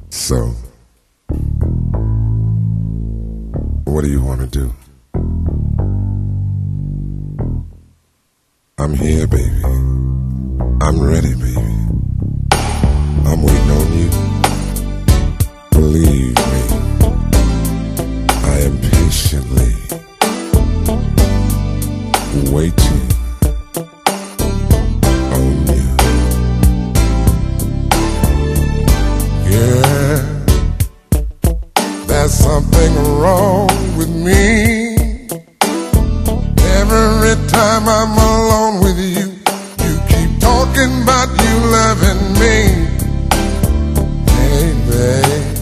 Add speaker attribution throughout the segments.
Speaker 1: So, what do you want to do? I'm here, baby. I'm ready, baby. I'm waiting on you. Believe me, I am patiently waiting on you. Yeah, there's something wrong with me. Every time I'm alone with you, you keep talking about you loving me. Hey, babe,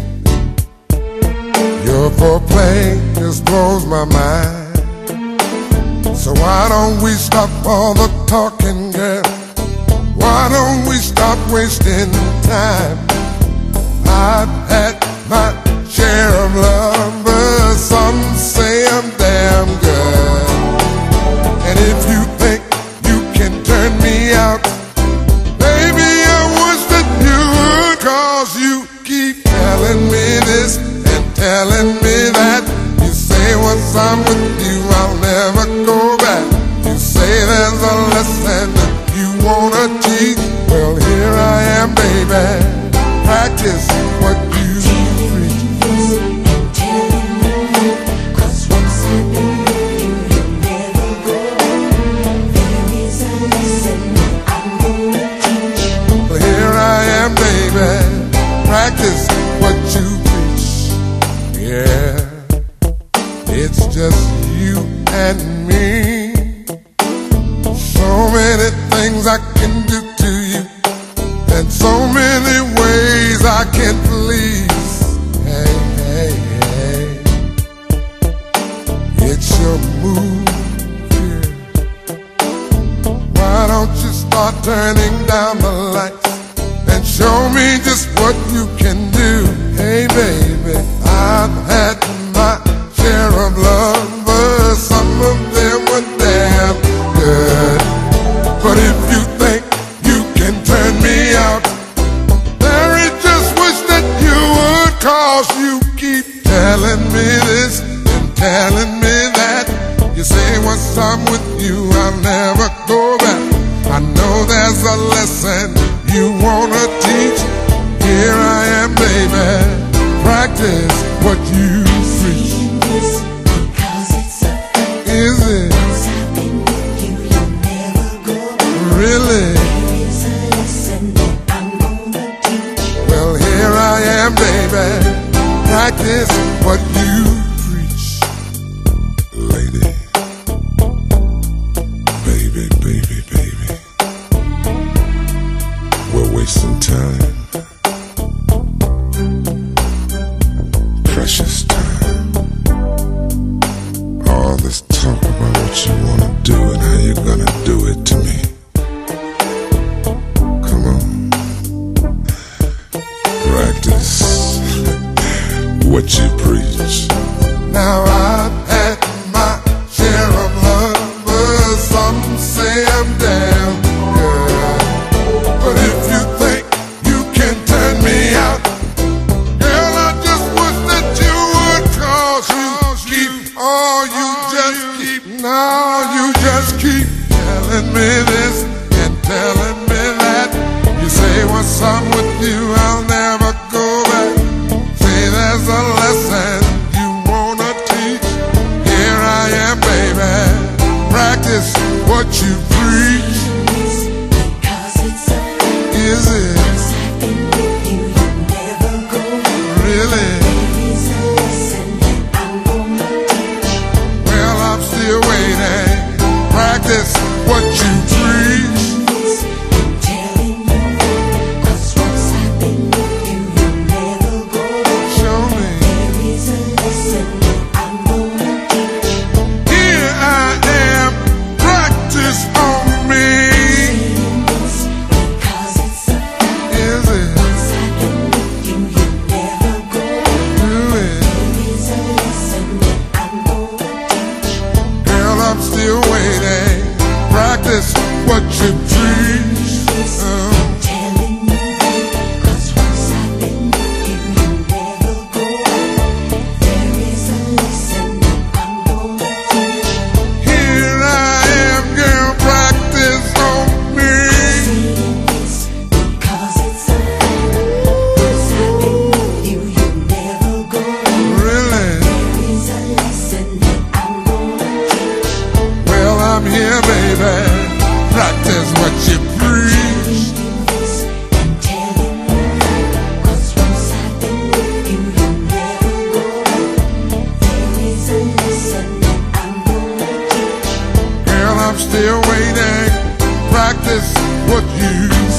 Speaker 1: your foreplay just blows my mind. So why don't we stop all the talking, girl? Why don't we stop wasting time? I've had my share of lovers. Some say I'm damn good. And if you think you can turn me out, baby, I wish that you would. 'Cause you keep telling me this and telling me that. You say once I'm with you, I'll never go back. You say there's a lesson that you wanna teach. Well, here I am, baby. Practice what you preach. Well, here I am, baby. Practice what you preach. Yeah, it's just you and me. So many things I can do to you, and so many ways I can please. Hey, hey, hey, it's your move here. Why don't you start turning down the lights and show me just what you can do? Hey, baby, I've had my share of lovers. Some of them were damn good. But if you think you can turn me out, Mary, just wish that you would. 'Cause you keep telling me this and telling me that. You say once I'm with you, I'll never go back. I know there's a lesson you wanna teach. Here I am, baby. Practice what you preach. Is it? Really? Well, here I am, baby. Practice what you preach. Lady, baby, baby, baby, we're wasting time. Precious time. All this talk about what you wanna do and how you're gonna do it to me. Practice what you preach. Now I've had my share of lovers. Some say I'm damn good. But if you think you can turn me out, girl, I just wish that you would. 'Cause you keep, oh, you just keep, no, you just keep telling me this and telling me that. You say once I'm with you, I'll never go back. Say there's a lesson you wanna teach. Here I am, baby. Practice what you preach. Is it? Really? Well, I'm still waiting. Practice what you preach.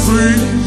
Speaker 1: free.